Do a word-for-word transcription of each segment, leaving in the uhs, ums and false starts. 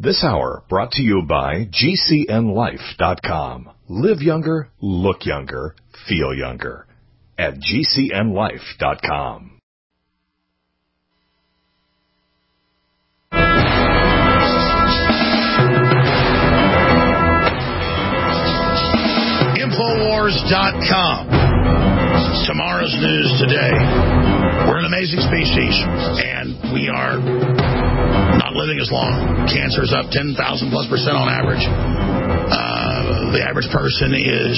This hour brought to you by G C N life dot com. Live younger, look younger, feel younger at G C N life dot com. Infowars dot com. Tomorrow's news today. We're an amazing species, and we are not living as long. Cancer's up ten thousand plus percent on average. Uh, the average person is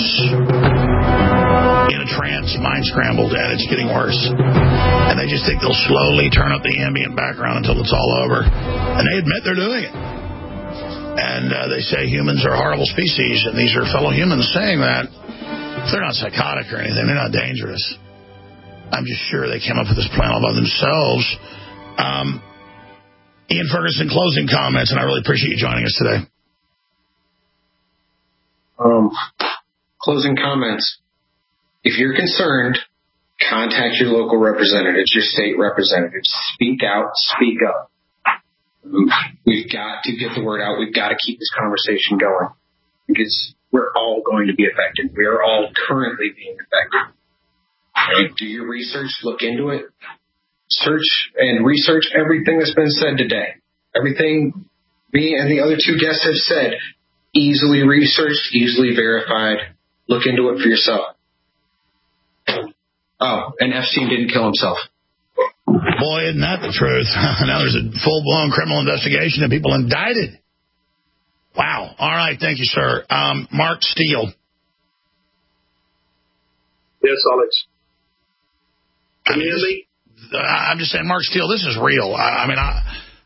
in a trance, mind scrambled, and it's getting worse. And they just think they'll slowly turn up the ambient background until it's all over. And they admit they're doing it. And uh, they say humans are a horrible species, and these are fellow humans saying that. They're not psychotic or anything. They're not dangerous. I'm just sure they came up with this plan all by themselves. Um, Ian Ferguson, closing comments, and I really appreciate you joining us today. Um, closing comments. If you're concerned, contact your local representatives, your state representatives. Speak out, speak up. We've got to get the word out. We've got to keep this conversation going because we're all going to be affected. We are all currently being affected. Right? Do your research, look into it. Search and research everything that's been said today. Everything me and the other two guests have said, easily researched, easily verified. Look into it for yourself. Oh, and Epstein didn't kill himself. Boy, isn't that the truth? Now there's a full-blown criminal investigation and people indicted. Wow. All right. Thank you, sir. Um, Mark Steele. Yes, Alex. Can you hear me? I'm just saying, Mark Steele, this is real. I, I mean, I,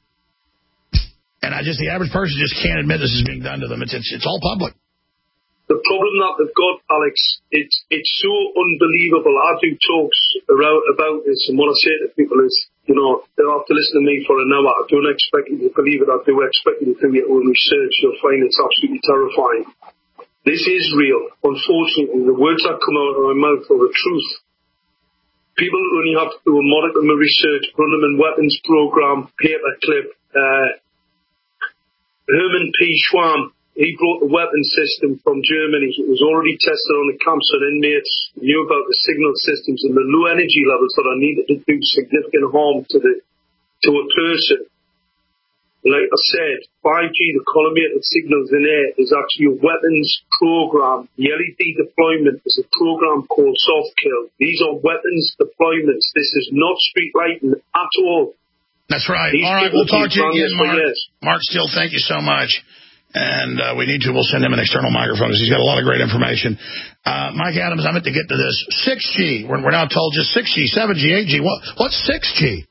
and I just, the average person just can't admit this is being done to them. It's, it's, it's all public. The problem that they've got, Alex, it's it's so unbelievable. I do talks around about this, and what I say to people is, you know, they'll have to listen to me for an hour. I don't expect you to believe it. I do expect you to do your own research. You'll find it's absolutely terrifying. This is real. Unfortunately, the words that come out of my mouth are the truth. People only have to do a modicum of research, run them in weapons program, paperclip. Uh, Herman P. Schwamm, he brought the weapon system from Germany. It was already tested on the camps and inmates, knew about the signal systems and the low energy levels that are needed to do significant harm to the to a person. Like I said, five G, the collimated signals in air, is actually a weapons program. The L E D deployment is a program called soft kill. These are weapons deployments. This is not street lighting at all. That's right. These all right, we'll talk to you again, Mark. Years. Mark Steele, thank you so much. And uh, we need to. We'll send him an external microphone because he's got a lot of great information. Uh, Mike Adams, I meant to get to this. six G. We're, we're now told just six G, seven G, eight G. What, what's six G?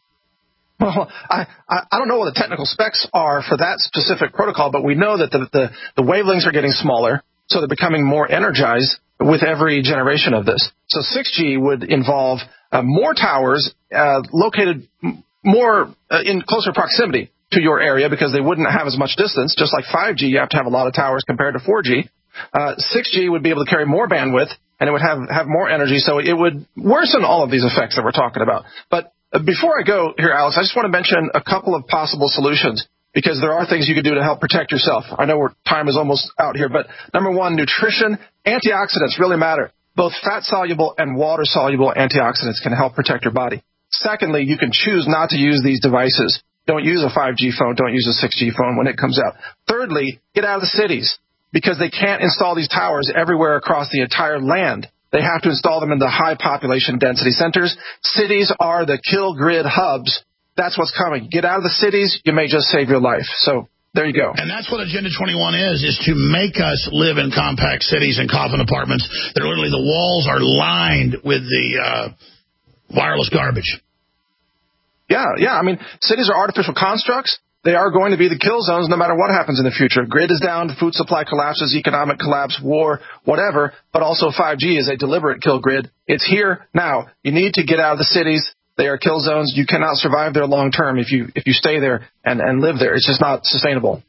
Well, I, I, I don't know what the technical specs are for that specific protocol, but we know that the, the, the wavelengths are getting smaller, so they're becoming more energized with every generation of this. So six G would involve uh, more towers uh, located more uh, in closer proximity to your area because they wouldn't have as much distance. Just like five G, you have to have a lot of towers compared to four G. Uh, six G would be able to carry more bandwidth, and it would have, have more energy, so it would worsen all of these effects that we're talking about. But uh, before I go here, Alex, I just want to mention a couple of possible solutions because there are things you can do to help protect yourself. I know our time is almost out here, but number one, nutrition. Antioxidants really matter. Both fat-soluble and water-soluble antioxidants can help protect your body. Secondly, you can choose not to use these devices. Don't use a five G phone. Don't use a six G phone when it comes out. Thirdly, get out of the cities because they can't install these towers everywhere across the entire land. They have to install them in the high population density centers. Cities are the kill grid hubs. That's what's coming. Get out of the cities. You may just save your life. So there you go. And that's what Agenda twenty-one is, is to make us live in compact cities and coffin apartments that are literally the walls are lined with the uh, wireless garbage. Yeah, yeah. I mean, cities are artificial constructs. They are going to be the kill zones no matter what happens in the future. Grid is down, food supply collapses, economic collapse, war, whatever. But also five G is a deliberate kill grid. It's here now. You need to get out of the cities. They are kill zones. You cannot survive there long term if you if you stay there and, and live there. It's just not sustainable.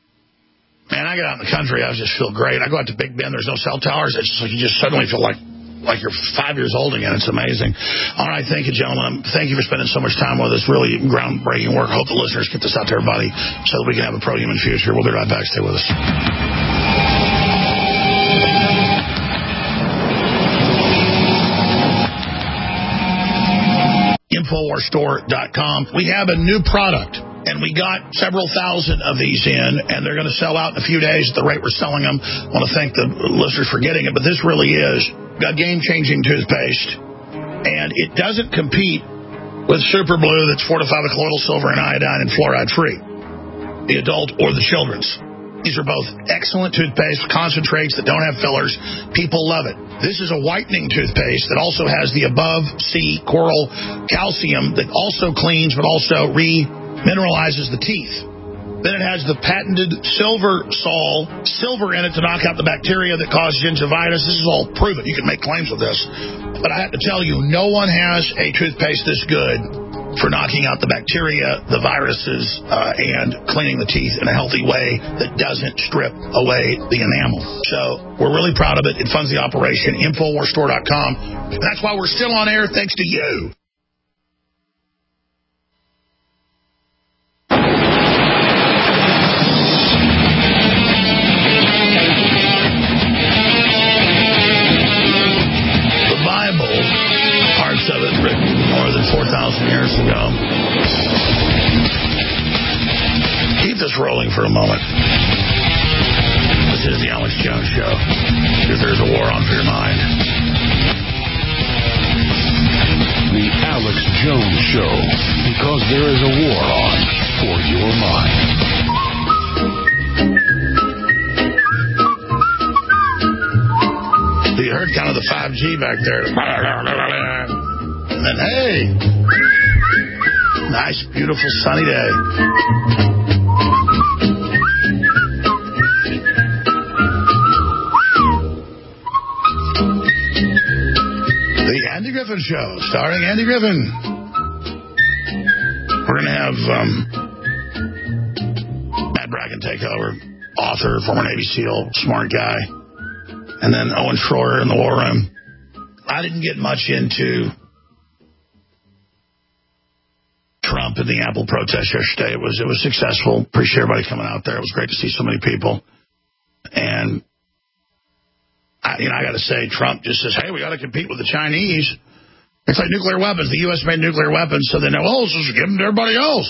Man, I get out in the country, I just feel great. I go out to Big Bend, there's no cell towers. It's just like you just suddenly feel like like you're five years old again. It's amazing. All right, thank you, gentlemen. Thank you for spending so much time with us. Really groundbreaking work. Hope the listeners get this out to everybody so that we can have a pro-human future. We'll be right back. Stay with us. Infowars Store dot com. We have a new product, and we got several thousand of these in, and they're going to sell out in a few days at the rate we're selling them. I want to thank the listeners for getting it, but this really is a game-changing toothpaste, and it doesn't compete with Super Blue that's fortified with colloidal silver and iodine and fluoride-free, the adult or the children's. These are both excellent toothpaste, concentrates that don't have fillers. People love it. This is a whitening toothpaste that also has the above sea coral calcium that also cleans but also re-mineralizes the teeth. Then it has the patented Silver Sol, silver in it to knock out the bacteria that cause gingivitis. This is all proven. You can make claims with this. But I have to tell you, no one has a toothpaste this good for knocking out the bacteria, the viruses, uh, and cleaning the teeth in a healthy way that doesn't strip away the enamel. So we're really proud of it. It funds the operation. Infowars Store dot com. And that's why we're still on air thanks to you. The Bible, parts of it written more than four thousand years ago. Keep this rolling for a moment. This is the Alex Jones Show. Because there's a war on for your mind. The Alex Jones Show. Because there is a war on for your mind. You heard kind of the five G back there. And then, hey, nice, beautiful, sunny day. The Andy Griffin Show, starring Andy Griffin. We're going to have um, Matt Bracken take over, author, former Navy SEAL, smart guy. And then Owen Schroyer in the War Room. I didn't get much into Trump and the Apple protest yesterday. It was it was successful. Appreciate everybody coming out there. It was great to see so many people. And I, you know, I got to say, Trump just says, "Hey, we got to compete with the Chinese." It's like nuclear weapons. The U S made nuclear weapons, so they know, oh, so just give them to everybody else.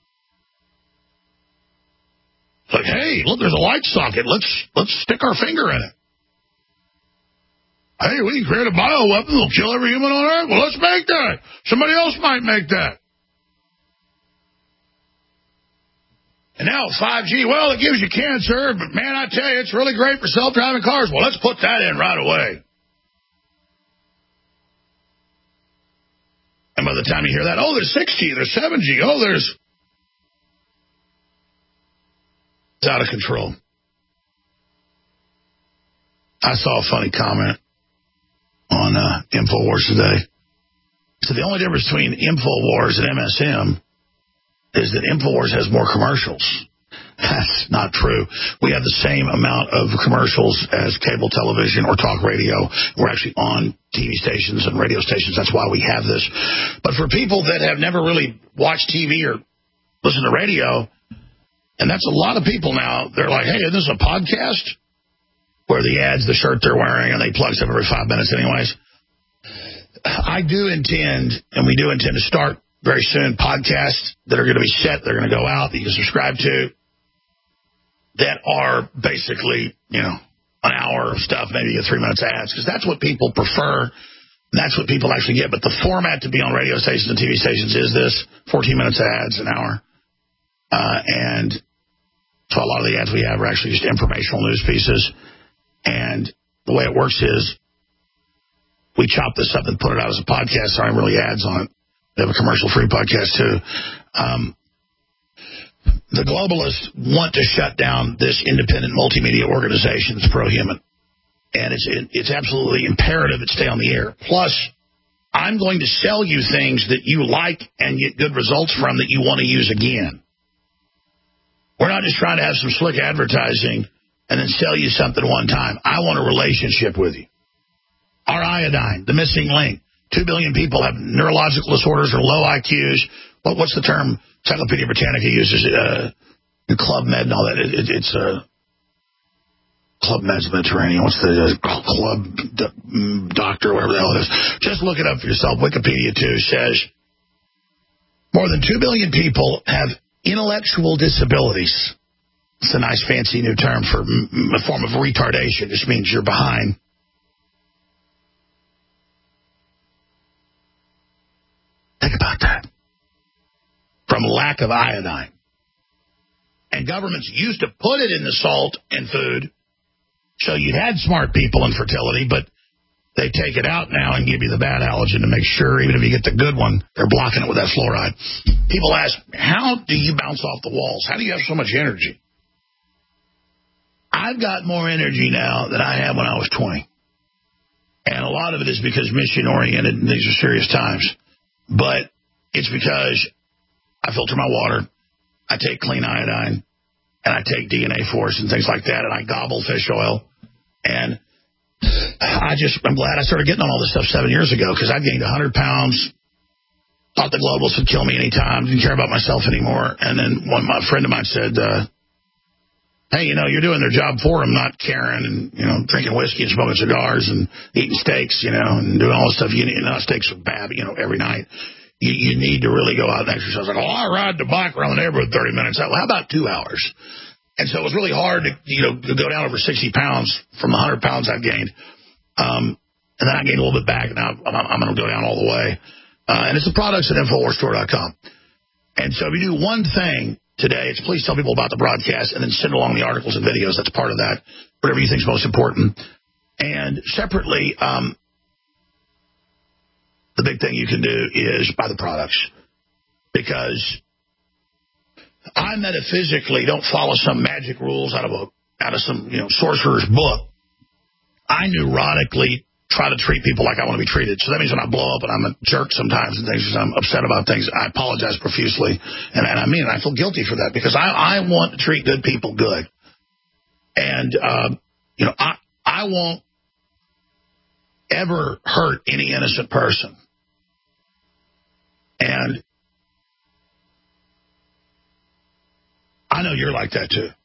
It's like, hey, look, there's a light socket. Let's let's stick our finger in it. Hey, we can create a bioweapon that'll kill every human on Earth. Well, let's make that. Somebody else might make that. And now five G, well, it gives you cancer, but man, I tell you, it's really great for self-driving cars. Well, let's put that in right away. And by the time you hear that, oh, there's six G, there's seven G, oh, there's... It's out of control. I saw a funny comment on uh, InfoWars today. So the only difference between InfoWars and M S M is that InfoWars has more commercials. That's not true. We have the same amount of commercials as cable television or talk radio. We're actually on T V stations and radio stations. That's why we have this. But for people that have never really watched T V or listened to radio, and that's a lot of people now, they're like, hey, is this a podcast? Where the ads, the shirt they're wearing, and they plug stuff every five minutes anyways. I do intend, and we do intend to start very soon, podcasts that are going to be set, they're going to go out, that you can subscribe to, that are basically, you know, an hour of stuff, maybe a three minutes ads, because that's what people prefer, and that's what people actually get. But the format to be on radio stations and T V stations is this, fourteen minutes of ads, an hour. Uh, and so a lot of the ads we have are actually just informational news pieces. And the way it works is we chop this up and put it out as a podcast. There aren't really ads on it. They have a commercial-free podcast, too. Um, the globalists want to shut down this independent multimedia organization that's pro-human. And it's, it, it's absolutely imperative it stay on the air. Plus, I'm going to sell you things that you like and get good results from that you want to use again. We're not just trying to have some slick advertising and then sell you something one time. I want a relationship with you. our iodine, the missing link. Two billion people have neurological disorders or low I Qs. What, what's the term Encyclopedia Britannica uses? Uh, Club Med and all that. It, it, it's uh, Club Med's Mediterranean. What's the uh, Club d- Doctor, whatever the hell it is. Just look it up for yourself. Wikipedia, too, says more than two billion people have intellectual disabilities. It's a nice fancy new term for m- a form of retardation. It just means you're behind. Think about that. From lack of iodine. And governments used to put it in the salt and food so you had smart people in fertility, but they take it out now and give you the bad allergen to make sure, even if you get the good one, they're blocking it with that fluoride. People ask, how do you bounce off the walls? How do you have so much energy? I've got more energy now than I had when I was twenty. And a lot of it is because mission-oriented, and these are serious times. But it's because I filter my water, I take clean iodine, and I take D N A Force and things like that, and I gobble fish oil. And I just, I'm glad I started getting on all this stuff seven years ago, because I gained one hundred pounds, thought the globals would kill me anytime, didn't care about myself anymore. And then one my friend of mine said, uh, hey, you know, you're doing their job for them, not caring and, you know, drinking whiskey and smoking cigars and eating steaks, you know, and doing all this stuff. You need, not steaks are bad, you know, every night. You, you need to really go out and exercise. Like, oh, I ride the bike around the neighborhood thirty minutes. Well, how about two hours? And so it was really hard to, you know, to go down over sixty pounds from the one hundred pounds I've gained. Um, and then I gained a little bit back, and now I'm, I'm going to go down all the way. Uh, and it's the products at Infowars Store dot com. And so if you do one thing today, it's please tell people about the broadcast and then send along the articles and videos. That's part of that, whatever you think is most important. And separately, um, the big thing you can do is buy the products. Because I metaphysically don't follow some magic rules out of a out of some, you know, sorcerer's book. I neurotically try to treat people like I want to be treated. So that means when I blow up and I'm a jerk sometimes and things, I'm upset about things, I apologize profusely. And, and I mean it. I feel guilty for that because I, I want to treat good people good. And, uh, you know, I, I won't ever hurt any innocent person. And I know you're like that, too.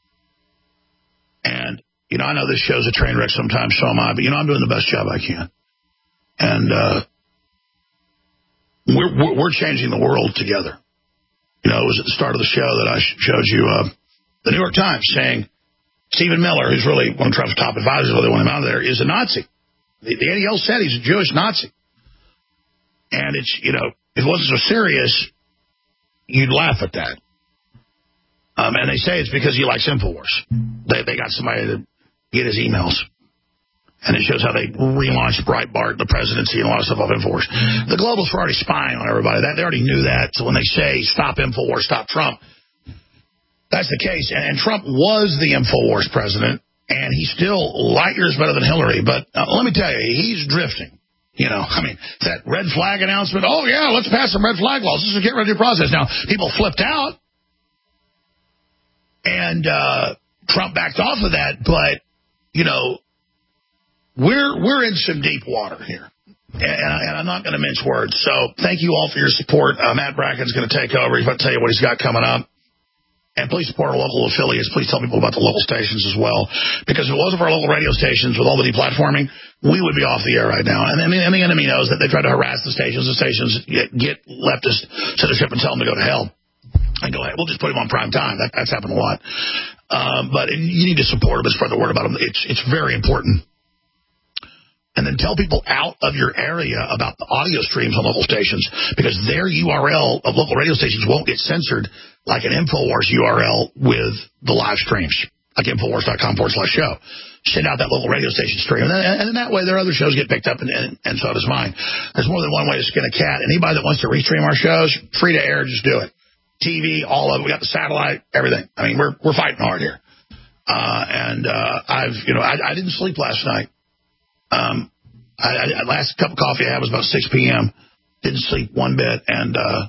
And, you know, I know this show's a train wreck sometimes, so am I, but, you know, I'm doing the best job I can. And uh, we're, we're we're changing the world together. You know, it was at the start of the show that I showed you uh, the New York Times saying Stephen Miller, who's really one of Trump's top advisors, really want him out of there, is a Nazi. The, the A D L said he's a Jewish Nazi. And it's, you know, if it wasn't so serious, you'd laugh at that. Um, and they say it's because he likes Infowars. They they got somebody to get his emails. And it shows how they relaunched Breitbart, the presidency, and a lot of stuff off Infowars. The globals were already spying on everybody. That, they already knew that. So when they say, stop Infowars, stop Trump, that's the case. And, and Trump was the Infowars president, and he's still light years better than Hillary. But uh, let me tell you, he's drifting. You know, I mean, that red flag announcement, oh, yeah, let's pass some red flag laws. This is a get-ready process. Now, people flipped out. And uh, Trump backed off of that, but, you know, we're we're in some deep water here. And, and, I, and I'm not going to mince words. So thank you all for your support. Uh, Matt Bracken's going to take over. He's going to tell you what he's got coming up. And please support our local affiliates. Please tell people about the local stations as well. Because if it wasn't for our local radio stations with all the deplatforming, we would be off the air right now. And, and, the, and the enemy knows that they try to harass the stations. The stations get, get leftist censorship and tell them to go to hell. And go ahead, we'll just put him on prime time. That, that's happened a lot. Um, but you need to support him and spread the word about him. It's it's very important. And then tell people out of your area about the audio streams on local stations, because their U R L of local radio stations won't get censored like an Infowars U R L with the live streams, like Infowars.com forward slash show. Send out that local radio station stream. And, then, and in that way, their other shows get picked up, and, and, and so does mine. There's more than one way to skin a cat. Anybody that wants to restream our shows, free to air, just do it. T V, all of it. We got the satellite, everything. I mean, we're we're fighting hard here. Uh, and uh, I've, you know, I, I didn't sleep last night. Um, I, I, last cup of coffee I had was about six p.m. Didn't sleep one bit, and uh,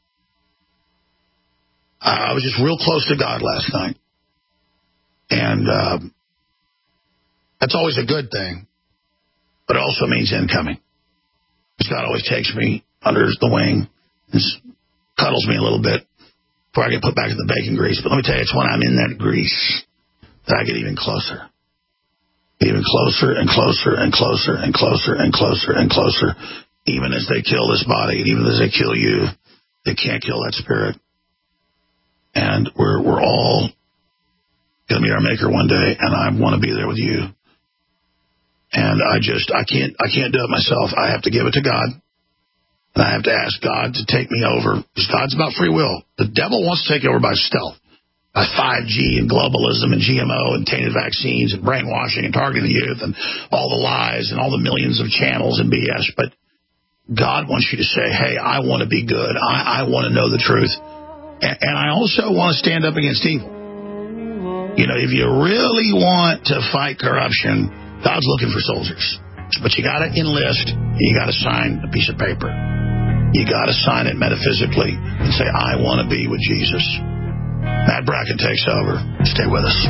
I was just real close to God last night. And uh, that's always a good thing. but it also means incoming. God always takes me under the wing and cuddles me a little bit before I get put back in the bacon grease. But let me tell you, it's when I'm in that grease that I get even closer. Even closer and closer and closer and closer and closer and closer. Even as they kill this body, even as they kill you, they can't kill that spirit. And we're we're all going to meet our Maker one day, and I want to be there with you. And I just, I can't, I can't do it myself. I have to give it to God. And I have to ask God to take me over. Because God's about free will. The devil wants to take you over by stealth. By five G and globalism and G M O and tainted vaccines and brainwashing and targeting the youth and all the lies and all the millions of channels and B S. But God wants you to say, hey, I want to be good. I, I want to know the truth. And, and I also want to stand up against evil. You know, if you really want to fight corruption, God's looking for soldiers. But you got to enlist, and you got to sign a piece of paper. You got to sign it metaphysically and say, I want to be with Jesus. Matt Bracken takes over. Stay with us.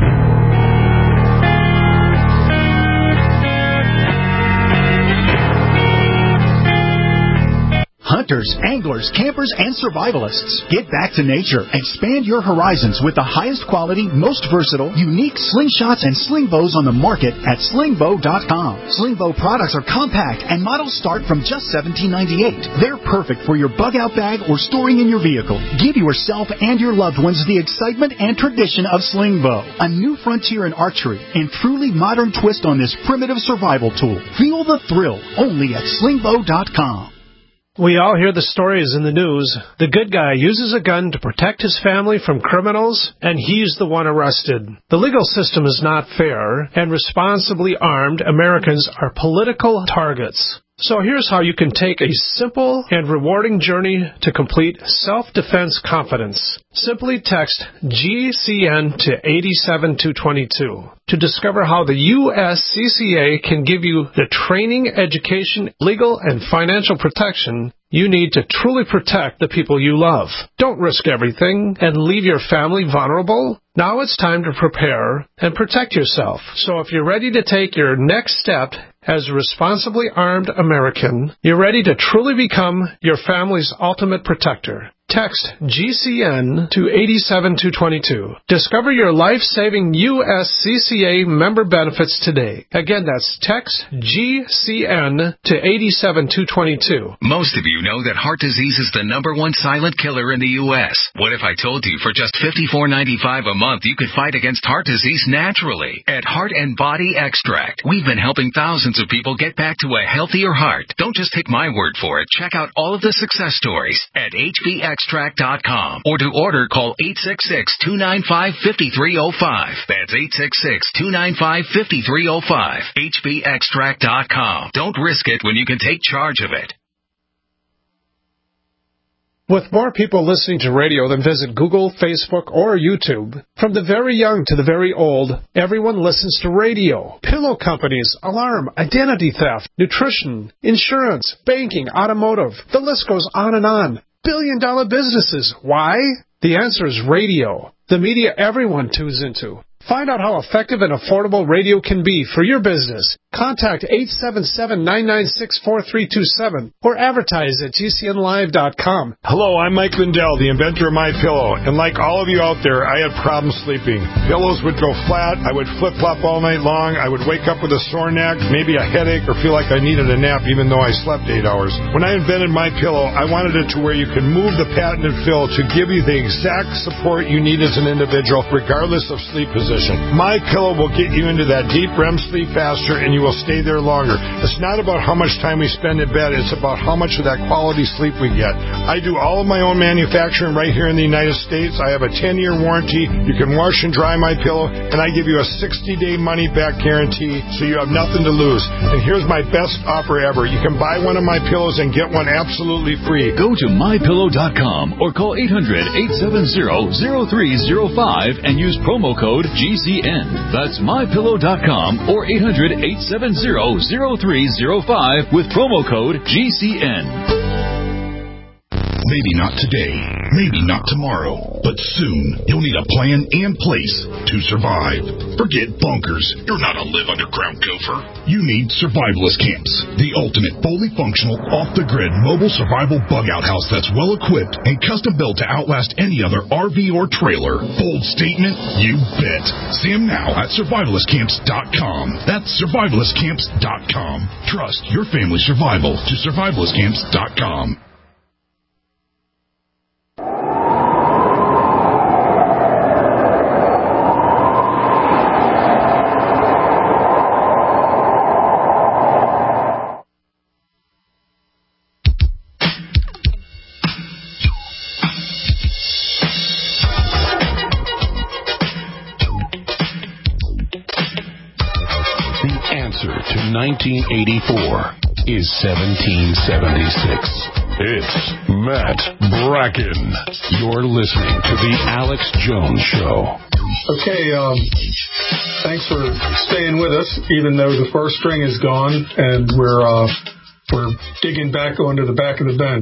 Hunters, anglers, campers, and survivalists. Get back to nature. Expand your horizons with the highest quality, most versatile, unique slingshots and sling bows on the market at sling bow dot com. Sling bow products are compact and models start from just seventeen ninety-eight. They're perfect for your bug-out bag or storing in your vehicle. Give yourself and your loved ones the excitement and tradition of sling bow. A new frontier in archery and truly modern twist on this primitive survival tool. Feel the thrill only at sling bow dot com. We all hear the stories in the news. The good guy uses a gun to protect his family from criminals, and he's the one arrested. The legal system is not fair, and responsibly armed Americans are political targets. So here's how you can take a simple and rewarding journey to complete self-defense confidence. Simply text G C N to eight seven two two two to discover how the U S C C A can give you the training, education, legal, and financial protection you need to truly protect the people you love. Don't risk everything and leave your family vulnerable. Now it's time to prepare and protect yourself. So if you're ready to take your next step as a responsibly armed American, you're ready to truly become your family's ultimate protector. Text G C N to eight seven two two two. Discover your life-saving U S C C A member benefits today. Again, that's text G C N to eight seven two two two. Most of you know that heart disease is the number one silent killer in the U S What if I told you for just fifty-four ninety-five a month you could fight against heart disease naturally? At Heart and Body Extract, we've been helping thousands of people get back to a healthier heart. Don't just take my word for it. Check out all of the success stories at H B extract dot com, or to order, call eight six six, two nine five, five three zero five. That's eight six six, two nine five, five three zero five. H B extract dot com. Don't risk it when you can take charge of it. With more people listening to radio than visit Google, Facebook, or YouTube, from the very young to the very old, everyone listens to radio. Pillow companies, alarm, identity theft, nutrition, insurance, banking, automotive. The list goes on and on. Billion-dollar businesses. Why? The answer is radio, the media everyone tunes into. Find out how effective and affordable radio can be for your business. Contact eight seven seven, nine nine six, four three two seven or advertise at G C N live dot com. Hello, I'm Mike Lindell, the inventor of MyPillow, and like all of you out there, I had problems sleeping. Pillows would go flat, I would flip-flop all night long, I would wake up with a sore neck, maybe a headache, or feel like I needed a nap even though I slept eight hours. When I invented MyPillow, I wanted it to where you can move the patented fill to give you the exact support you need as an individual, regardless of sleep position. MyPillow will get you into that deep R E M sleep faster, and you will stay there longer. It's not about how much time we spend in bed, it's about how much of that quality sleep we get. I do all of my own manufacturing right here in the United States. I have a ten-year warranty. You can wash and dry MyPillow, and I give you a sixty-day money-back guarantee, so you have nothing to lose. And here's my best offer ever. You can buy one of my pillows and get one absolutely free. Go to my pillow dot com or call eight hundred, eight seven zero, zero three zero five and use promo code G C N. That's my pillow dot com or eight hundred, eight seven zero, zero three zero five with promo code G C N. Maybe not today, maybe not tomorrow, but soon you'll need a plan and place to survive. Forget bunkers. You're not a live underground gopher. You need survivalist camps, the ultimate fully functional, off-the-grid mobile survival bug-out house that's well-equipped and custom-built to outlast any other R V or trailer. Bold statement? You bet. See them now at survivalist camps dot com. That's survivalist camps dot com. Trust your family's survival to survivalist camps dot com. nineteen eighty-four is seventeen seventy-six. It's Matt Bracken. You're listening to The Alex Jones Show. Okay, um, thanks for staying with us, even though the first string is gone and we're uh, we're digging back onto the back of the bench.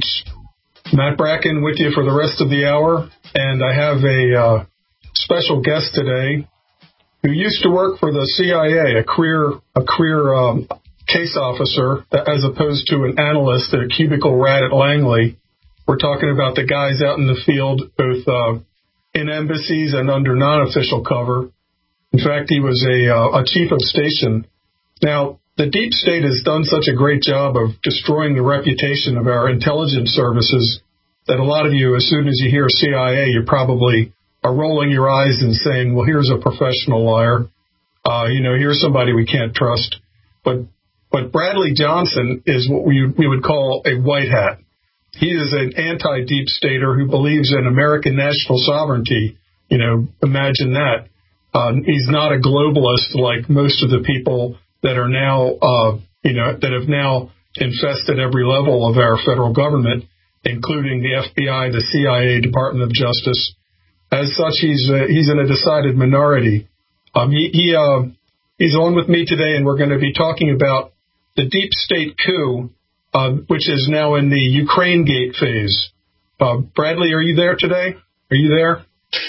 Matt Bracken with you for the rest of the hour, and I have a uh, special guest today who used to work for the C I A, a career a career um, case officer, as opposed to an analyst at a cubicle rat at Langley. We're talking about the guys out in the field, both uh, in embassies and under non-official cover. In fact, he was a, uh, a chief of station. Now, the deep state has done such a great job of destroying the reputation of our intelligence services that a lot of you, as soon as you hear C I A, you probably are rolling your eyes and saying, well, here's a professional liar. Uh, you know, here's somebody we can't trust. But but Bradley Johnson is what we we would call a white hat. He is an anti-deep stater who believes in American national sovereignty. You know, imagine that. Uh, he's not a globalist like most of the people that are now, uh, you know, that have now infested every level of our federal government, including the F B I, the C I A, Department of Justice. As such, he's uh, he's in a decided minority. Um, he he uh, he's on with me today, and we're going to be talking about the deep state coup, uh, which is now in the Ukraine Gate phase. Uh, Bradley, are you there today? Are you there?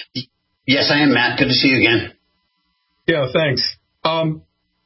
Yes, I am, Matt. Good to see you again. Yeah, thanks. Um,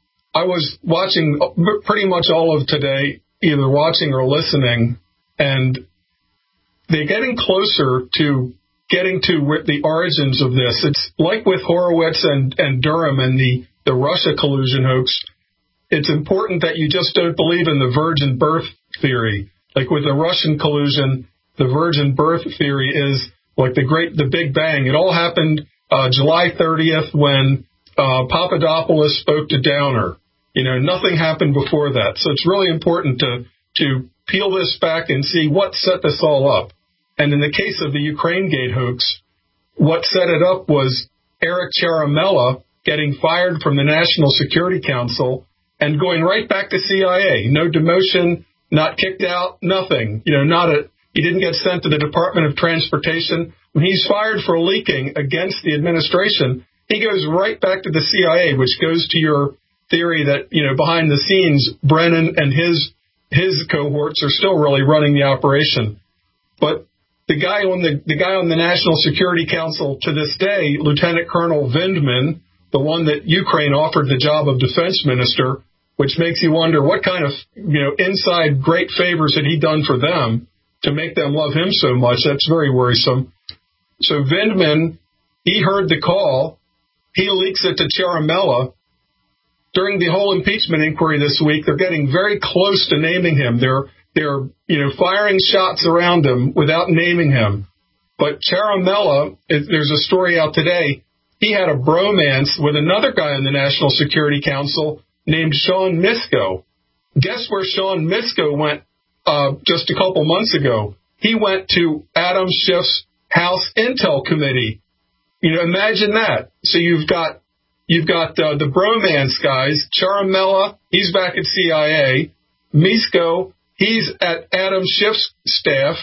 I was watching pretty much all of today, either watching or listening, and they're getting closer to getting to the origins of this. It's like with Horowitz and, and Durham and the, the Russia collusion hoax. It's important that you just don't believe in the virgin birth theory. Like with the Russian collusion, the virgin birth theory is like the great, the Big Bang. It all happened uh, July thirtieth when uh, Papadopoulos spoke to Downer. You know, nothing happened before that. So it's really important to to peel this back and see what set this all up. And in the case of the Ukraine Gate hoax, what set it up was Eric Ciaramella getting fired from the National Security Council and going right back to C I A. No demotion, not kicked out, nothing. You know, not a, he didn't get sent to the Department of Transportation. When he's fired for leaking against the administration, he goes right back to the C I A, which goes to your theory that, you know, behind the scenes, Brennan and his his cohorts are still really running the operation. But the guy on the the guy on the National Security Council to this day, Lieutenant Colonel Vindman, the one that Ukraine offered the job of defense minister, which makes you wonder what kind of, you know, inside great favors had he done for them to make them love him so much. That's very worrisome. So Vindman, he heard the call. He leaks it to Ciaramella. During the whole impeachment inquiry this week, they're getting very close to naming him. They're, they're, you know, firing shots around him without naming him. But Ciaramella, there's a story out today, he had a bromance with another guy in the National Security Council named Sean Misko. Guess where Sean Misko went uh, just a couple months ago? He went to Adam Schiff's House Intel Committee. You know, imagine that. So you've got You've got uh, the bromance guys. Ciaramella, he's back at C I A. Misko, he's at Adam Schiff's staff.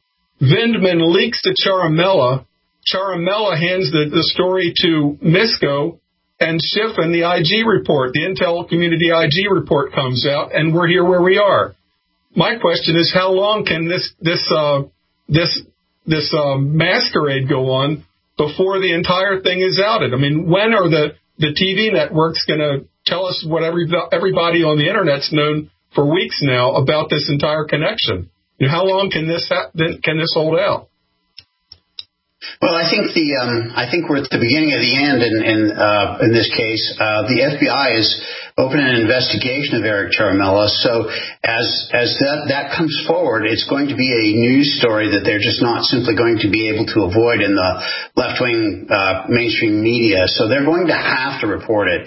Vindman leaks to Ciaramella. Ciaramella hands the, the story to Misko, and Schiff and the I G report, the Intel Community I G report comes out, and we're here where we are. My question is, how long can this this uh, this this um, masquerade go on before the entire thing is outed? I mean, when are the, the T V networks going to tell us what every, everybody on the Internet's known for weeks now about this entire connection? You know, how long can this ha- can this hold out? Well, I think the um, I think we're at the beginning of the end in in, uh, in this case. Uh, the F B I is opening an investigation of Eric Ciaramella. So as as that that comes forward, it's going to be a news story that they're just not simply going to be able to avoid in the left wing uh, mainstream media. So they're going to have to report it.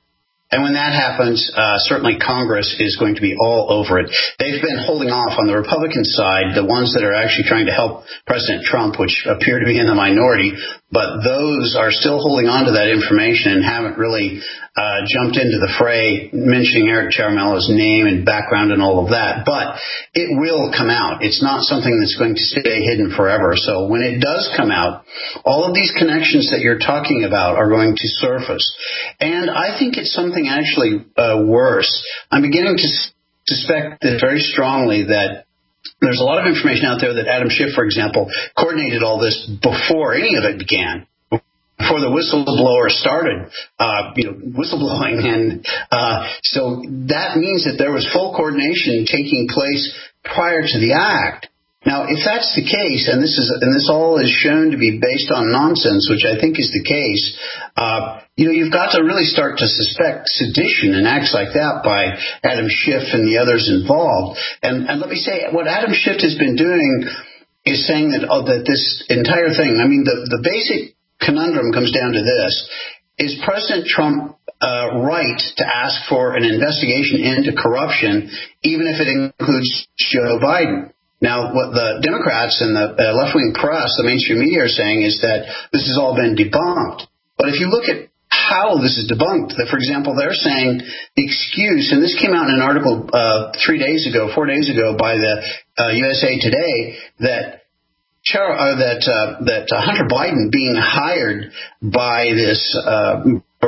And when that happens, uh, certainly Congress is going to be all over it. They've been holding off on the Republican side, the ones that are actually trying to help President Trump, which appear to be in the minority, but those are still holding on to that information and haven't really uh, jumped into the fray, mentioning Eric Ciaramella's name and background and all of that. But it will come out. It's not something that's going to stay hidden forever. So when it does come out, all of these connections that you're talking about are going to surface. And I think it's something actually uh, worse. I'm beginning to suspect that very strongly that there's a lot of information out there that Adam Schiff, for example, coordinated all this before any of it began, before the whistleblower started, uh, you know, whistleblowing. And uh, so that means that there was full coordination taking place prior to the act. Now, if that's the case, and this is and this all is shown to be based on nonsense, which I think is the case, uh, you know, you've got to really start to suspect sedition and acts like that by Adam Schiff and the others involved. And, and let me say, what Adam Schiff has been doing is saying that oh, that this entire thing, I mean, the, the basic conundrum comes down to this: is President Trump uh, right to ask for an investigation into corruption, even if it includes Joe Biden? Now, what the Democrats and the uh, left-wing press, the mainstream media, are saying is that this has all been debunked. But if you look at how this is debunked, that, for example, they're saying the excuse, and this came out in an article uh, three days ago, four days ago by the uh, U S A Today, that Char- uh, that uh, that uh, Hunter Biden being hired by this uh,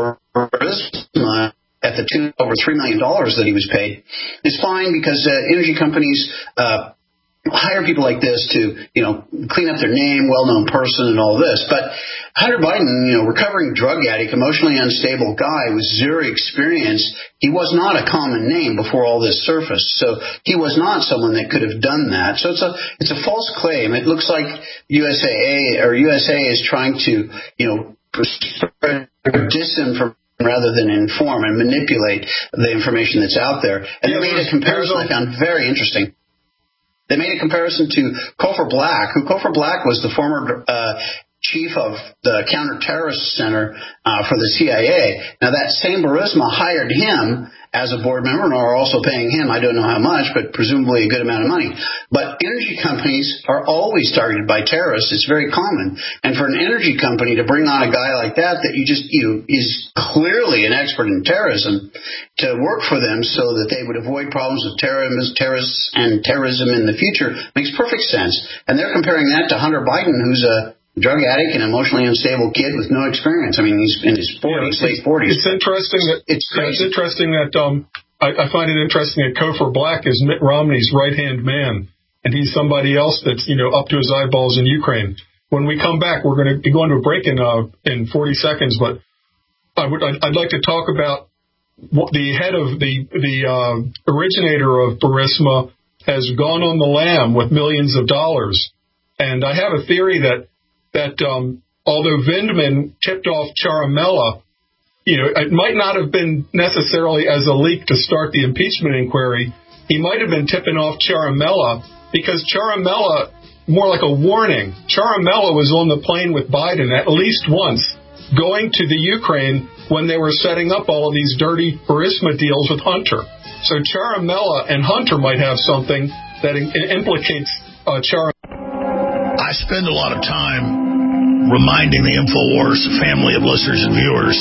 Burisma at the tune of over three million dollars that he was paid is fine because uh, energy companies uh, hire people like this to, you know, clean up their name, well-known person and all this. But Hunter Biden, you know, recovering drug addict, emotionally unstable guy with zero experience, he was not a common name before all this surfaced. So he was not someone that could have done that. So it's a it's a false claim. It looks like U S A or U S A is trying to, you know, spread disinformation rather than inform and manipulate the information that's out there. And they made a comparison I found very interesting. They made a comparison to Cofer Black, who Cofer Black was the former uh, chief of the Counterterrorist Center uh, for the C I A. Now, that same Burisma hired him as a board member and are also paying him, I don't know how much, but presumably a good amount of money. But energy companies are always targeted by terrorists. It's very common. And for an energy company to bring on a guy like that, that you just, you know, is clearly an expert in terrorism, to work for them so that they would avoid problems with terrorists, terrorists and terrorism in the future makes perfect sense. And they're comparing that to Hunter Biden, who's a drug addict and emotionally unstable kid with no experience. I mean, he's in his forties, yeah, late forties. It's interesting that it's, it's interesting that um, I, I find it interesting that Cofer Black is Mitt Romney's right hand man, and he's somebody else that's, you know, up to his eyeballs in Ukraine. When we come back, we're going to be going to a break in uh, in forty seconds, but I would I'd, I'd like to talk about what the head of the the uh, originator of Burisma has gone on the lam with millions of dollars, and I have a theory that. that um, although Vindman tipped off Ciaramella, you know, it might not have been necessarily as a leak to start the impeachment inquiry. He might have been tipping off Ciaramella because Ciaramella, more like a warning, Ciaramella was on the plane with Biden at least once going to the Ukraine when they were setting up all of these dirty Burisma deals with Hunter. So Ciaramella and Hunter might have something that in- implicates uh, Ciaramella. I spend a lot of time reminding the InfoWars family of listeners and viewers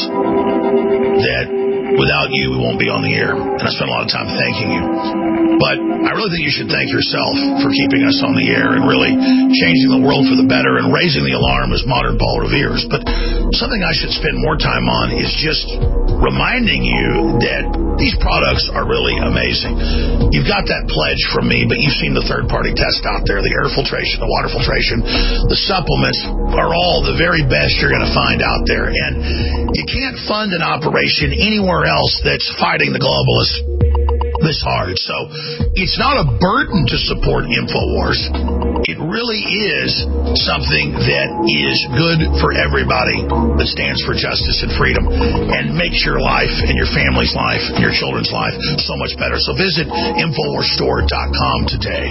that without you, we won't be on the air. And I spend a lot of time thanking you. But I really think you should thank yourself for keeping us on the air and really changing the world for the better and raising the alarm as modern Paul Revere's. But something I should spend more time on is just reminding you that these products are really amazing. You've got that pledge from me, but you've seen the third-party test out there, the air filtration, the water filtration, the supplements are all the very best you're going to find out there. And you can't fund an operation anywhere else that's fighting the globalists this hard. So it's not a burden to support InfoWars. It really is something that is good for everybody that stands for justice and freedom and makes your life and your family's life and your children's life so much better. So visit InfoWars Store dot com today.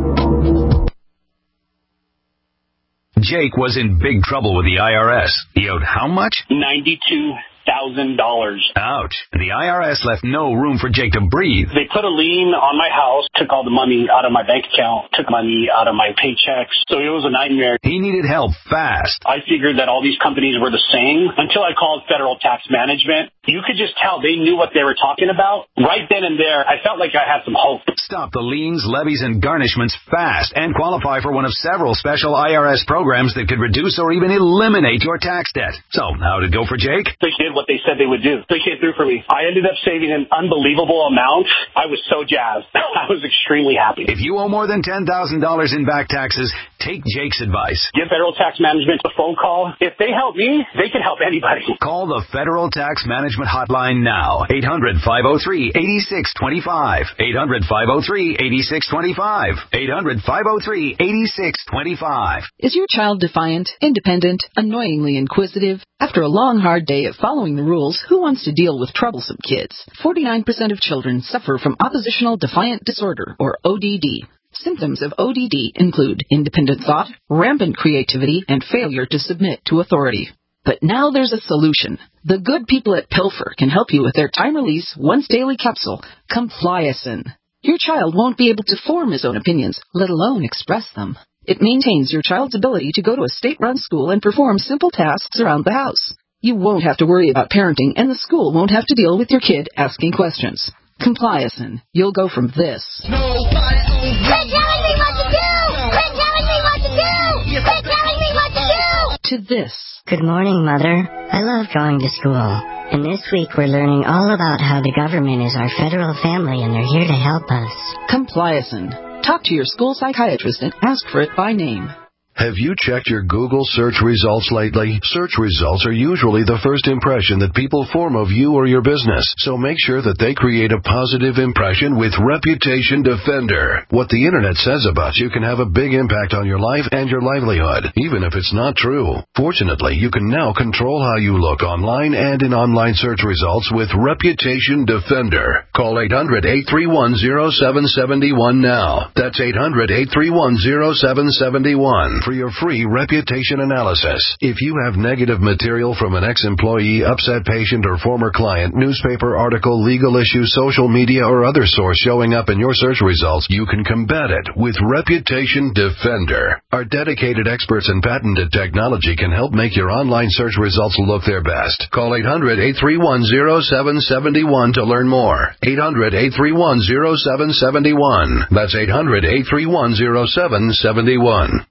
Jake was in big trouble with the I R S. He owed how much? ninety-two thousand dollars. Ouch. The I R S left no room for Jake to breathe. They put a lien on my house, took all the money out of my bank account, took money out of my paychecks. So it was a nightmare. He needed help fast. I figured that all these companies were the same until I called Federal Tax Management. You could just tell they knew what they were talking about. Right then and there, I felt like I had some hope. Stop the liens, levies, and garnishments fast and qualify for one of several special I R S programs that could reduce or even eliminate your tax debt. So, how'd it go for Jake? They did what they said they would do. They came through for me. I ended up saving an unbelievable amount. I was so jazzed. I was extremely happy. If you owe more than ten thousand dollars in back taxes, take Jake's advice. Give Federal Tax Management a phone call. If they help me, they can help anybody. Call the Federal Tax Management Hotline now. eight hundred, five oh three, eight six two five. eight hundred, five oh three, eight six two five. eight hundred, five oh three, eight six two five. Is your child defiant, independent, annoyingly inquisitive? After a long, hard day of following the rules, who wants to deal with troublesome kids? forty-nine percent of children suffer from oppositional defiant disorder, or O D D. Symptoms of O D D include independent thought, rampant creativity, and failure to submit to authority. But now there's a solution. The good people at Pilfer can help you with their time-release, once-daily capsule, Compliacin. Your child won't be able to form his own opinions, let alone express them. It maintains your child's ability to go to a state-run school and perform simple tasks around the house. You won't have to worry about parenting, and the school won't have to deal with your kid asking questions. Compliacin. You'll go from this. Quit telling me what to do! Quit telling me what to do! Quit telling me what to do! To this. Good morning, Mother. I love going to school. And this week we're learning all about how the government is our federal family and they're here to help us. Compliacin. Talk to your school psychiatrist and ask for it by name. Have you checked your Google search results lately? Search results are usually the first impression that people form of you or your business, so make sure that they create a positive impression with Reputation Defender. What the internet says about you can have a big impact on your life and your livelihood, even if it's not true. Fortunately, you can now control how you look online and in online search results with Reputation Defender. Call eight hundred, eight three one, zero seven seven one now. That's eight hundred, eight three one, zero seven seven one. For your free reputation analysis. If you have negative material from an ex-employee, upset patient, or former client, newspaper article, legal issue, social media, or other source showing up in your search results, you can combat it with Reputation Defender. Our dedicated experts in patented technology can help make your online search results look their best. Call eight hundred, eight three one, zero seven seven one to learn more. eight hundred, eight three one, zero seven seven one. That's eight hundred, eight three one, zero seven seven one.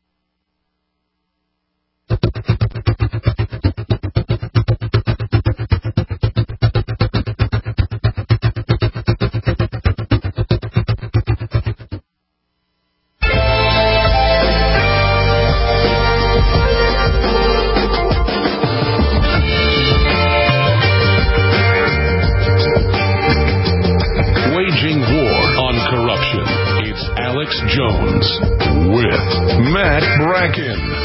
Waging war on corruption. It's Alex Jones with Matt Bracken.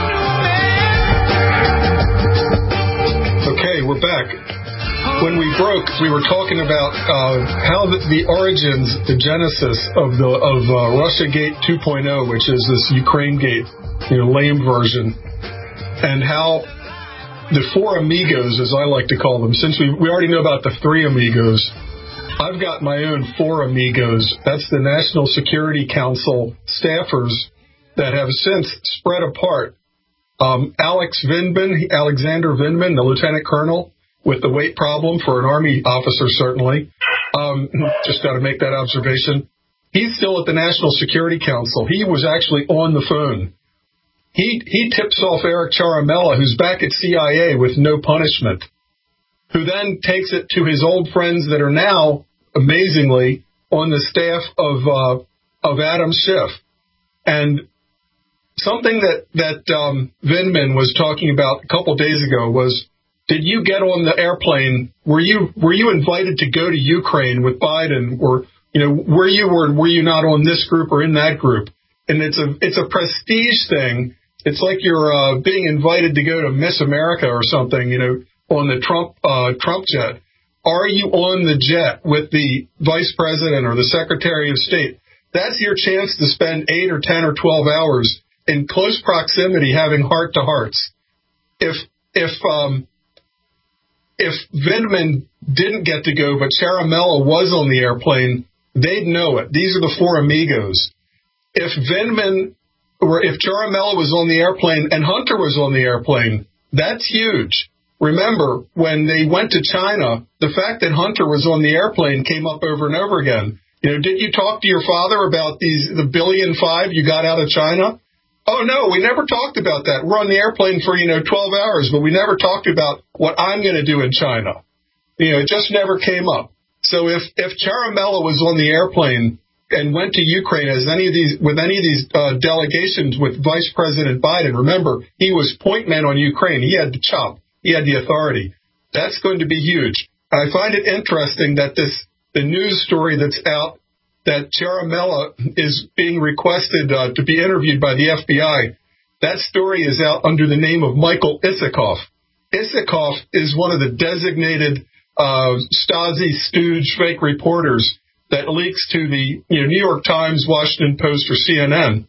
Okay, we're back. When we broke, we were talking about uh, how the, the origins, the genesis of the of uh, Russiagate two point oh, which is this Ukraine Gate, you know, lame version, and how the four amigos, as I like to call them, since we we already know about the three amigos, I've got my own four amigos. That's the National Security Council staffers that have since spread apart. Um, Alex Vindman, Alexander Vindman, the lieutenant colonel with the weight problem for an Army officer, certainly. Um, just got to make that observation. He's still at the National Security Council. He was actually on the phone he he tips off Eric Ciaramella, who's back at C I A with no punishment, who then takes it to his old friends that are now, amazingly, on the staff of uh, of Adam Schiff. And something that, that um, Vindman was talking about a couple days ago was, did you get on the airplane? Were you were you invited to go to Ukraine with Biden? Or, you know, were you or were you not on this group or in that group? And it's a it's a prestige thing. It's like you're uh, being invited to go to Miss America or something, you know, on the Trump uh, Trump jet. Are you on the jet with the vice president or the secretary of state? That's your chance to spend eight or ten or twelve hours in close proximity having heart to hearts. If if um, if Vindman didn't get to go, but Ciaramella was on the airplane, they'd know it. These are the four amigos. If Vindman or if Ciaramella was on the airplane and Hunter was on the airplane, that's huge. Remember, when they went to China, the fact that Hunter was on the airplane came up over and over again. You know, did you talk to your father about these the billion five you got out of China? Oh, no, we never talked about that. We're on the airplane for, you know, twelve hours, but we never talked about what I'm going to do in China. You know, it just never came up. So if, if Ciaramella was on the airplane and went to Ukraine as any of these with any of these uh, delegations with Vice President Biden, remember, he was point man on Ukraine. He had the chop. He had the authority. That's going to be huge. I find it interesting that this the news story that's out that Ciaramella is being requested uh, to be interviewed by the F B I. That story is out under the name of Michael Isikoff. Isikoff is one of the designated uh, Stasi stooge fake reporters that leaks to the you know, New York Times, Washington Post, or C N N.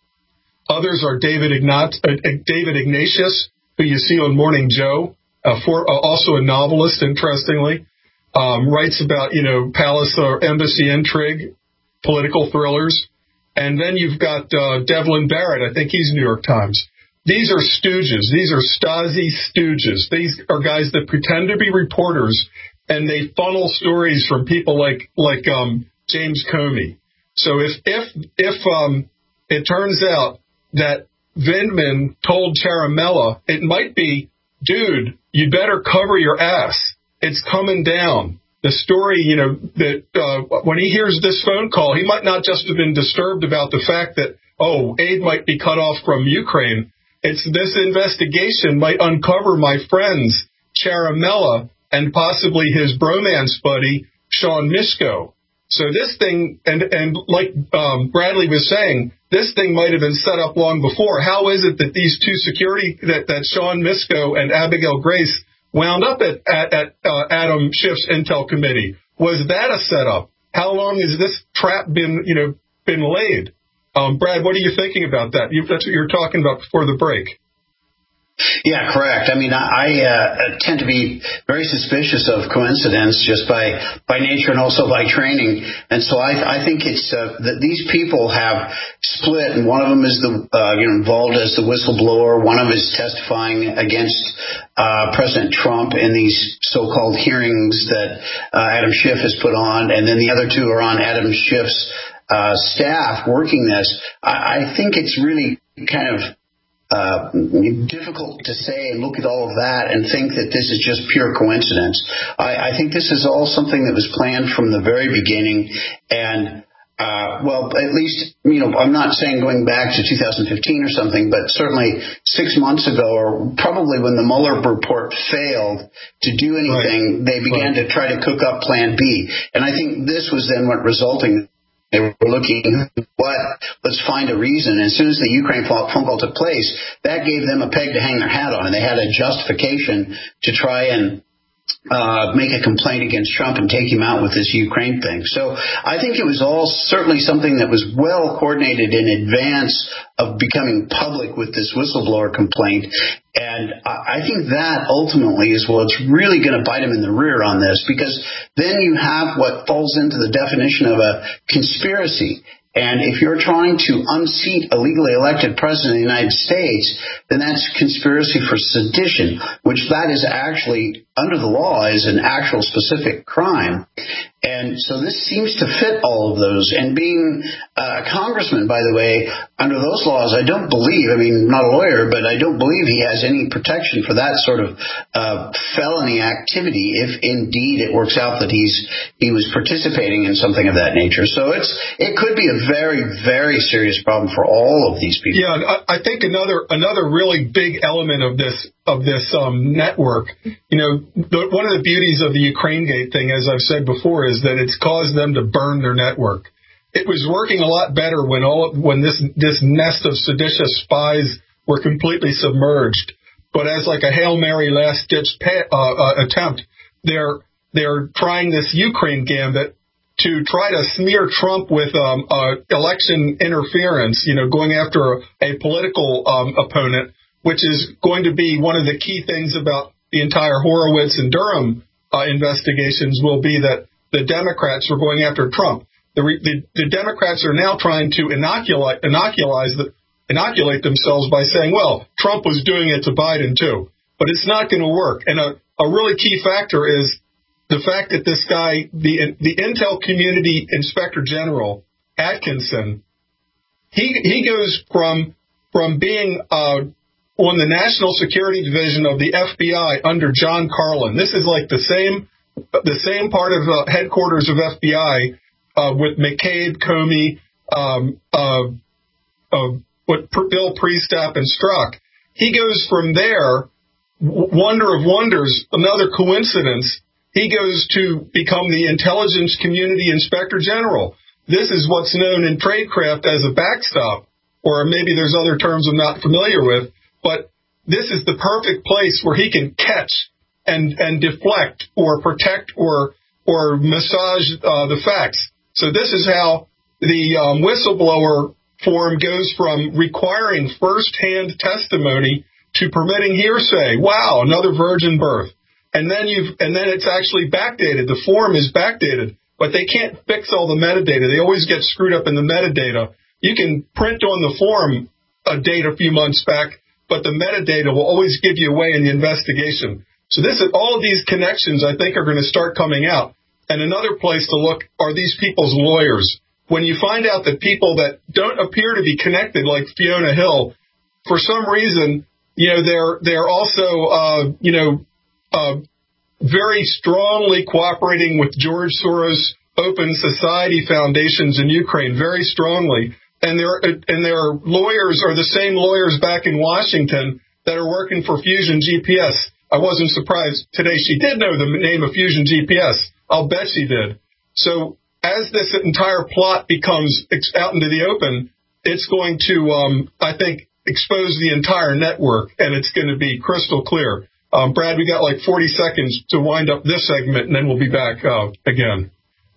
Others are David, Ignat- uh, David Ignatius, who you see on Morning Joe, uh, for, uh, also a novelist, interestingly, um, writes about, you know, palace or embassy intrigue, political thrillers. And then you've got uh, Devlin Barrett. I think he's New York Times. These are stooges. These are Stasi stooges. These are guys that pretend to be reporters, and they funnel stories from people like like um, James Comey. So if if if um, it turns out that Vindman told Ciaramella, it might be, dude, you better cover your ass. It's coming down. The story, you know, that uh, when he hears this phone call, he might not just have been disturbed about the fact that, oh, aid might be cut off from Ukraine. It's this investigation might uncover my friends, Ciaramella, and possibly his bromance buddy, Sean Misko. So this thing, and and like um, Bradley was saying, this thing might have been set up long before. How is it that these two security, that, that Sean Misko and Abigail Grace wound up at, at, at uh, Adam Schiff's Intel Committee? Was that a setup? How long has this trap been, you know, been laid? Um, Brad, what are you thinking about that? You, that's what you were talking about before the break. Yeah, correct. I mean, I uh, tend to be very suspicious of coincidence just by by nature and also by training. And so I, I think it's uh, that these people have split, and one of them is the uh, you know involved as the whistleblower. One of them is testifying against uh, President Trump in these so-called hearings that uh, Adam Schiff has put on, and then the other two are on Adam Schiff's uh, staff working this. I, I think it's really kind of Uh, difficult to say and look at all of that and think that this is just pure coincidence. I, I think this is all something that was planned from the very beginning. And, uh, well, at least, you know, I'm not saying going back to two thousand fifteen or something, but certainly six months ago, or probably when the Mueller report failed to do anything, right. they began right. to try to cook up Plan B. And I think this was then what resulting. They were looking, what? Let's find a reason. And as soon as the Ukraine phone call took place, that gave them a peg to hang their hat on, and they had a justification to try and uh, make a complaint against Trump and take him out with this Ukraine thing. So I think it was all certainly something that was well coordinated in advance of becoming public with this whistleblower complaint. And I think that ultimately is what's really going to bite him in the rear on this, because then you have what falls into the definition of a conspiracy. And if you're trying to unseat a legally elected president of the United States, then that's conspiracy for sedition, which that is actually, under the law, is an actual specific crime. And so this seems to fit all of those. And being a congressman, by the way, under those laws, I don't believe, I mean, I'm not a lawyer, but I don't believe he has any protection for that sort of uh, felony activity if indeed it works out that he's he was participating in something of that nature. So it's it could be a very, very serious problem for all of these people. Yeah, I, I think another another really big element of this of this um, network, you know, the, one of the beauties of the Ukraine Gate thing, as I've said before, is that it's caused them to burn their network. It was working a lot better when all when this this nest of seditious spies were completely submerged. But as like a Hail Mary last ditch pa- uh, uh, attempt, they're they're trying this Ukraine gambit to try to smear Trump with um, uh, election interference, you know, going after a, a political um, opponent, which is going to be one of the key things about the entire Horowitz and Durham uh, investigations will be that the Democrats are going after Trump. The, re- the, the Democrats are now trying to inoculate, inoculate, the, inoculate themselves by saying, well, Trump was doing it to Biden too. But it's not going to work. And a, a really key factor is the fact that this guy, the the Intel Community Inspector General, Atkinson, he he goes from from being uh, on the National Security Division of the F B I under John Carlin. This is like the same the same part of uh, headquarters of F B I uh, with McCabe, Comey, um, uh, uh, what Bill Priestap and Strzok. He goes from there, wonder of wonders, another coincidence. He goes to become the Intelligence Community Inspector General. This is what's known in tradecraft as a backstop, or maybe there's other terms I'm not familiar with, but this is the perfect place where he can catch and, and deflect or protect or or massage uh, the facts. So this is how the um, whistleblower form goes from requiring first-hand testimony to permitting hearsay. Wow, another virgin birth. And then you've, and then it's actually backdated. The form is backdated, but they can't fix all the metadata. They always get screwed up in the metadata. You can print on the form a date a few months back, but the metadata will always give you away in the investigation. So this is, all of these connections, I think, are going to start coming out. And another place to look are these people's lawyers. When you find out that people that don't appear to be connected, like Fiona Hill, for some reason, you know, they're they're also, uh, you know, Uh, very strongly cooperating with George Soros' Open Society Foundations in Ukraine, very strongly. And their and their lawyers are the same lawyers back in Washington that are working for Fusion G P S. I wasn't surprised today she did know the name of Fusion G P S. I'll bet she did. So as this entire plot becomes out into the open, it's going to, um, I think, expose the entire network, and it's going to be crystal clear. Um, Brad, we got like forty seconds to wind up this segment, and then we'll be back uh, again.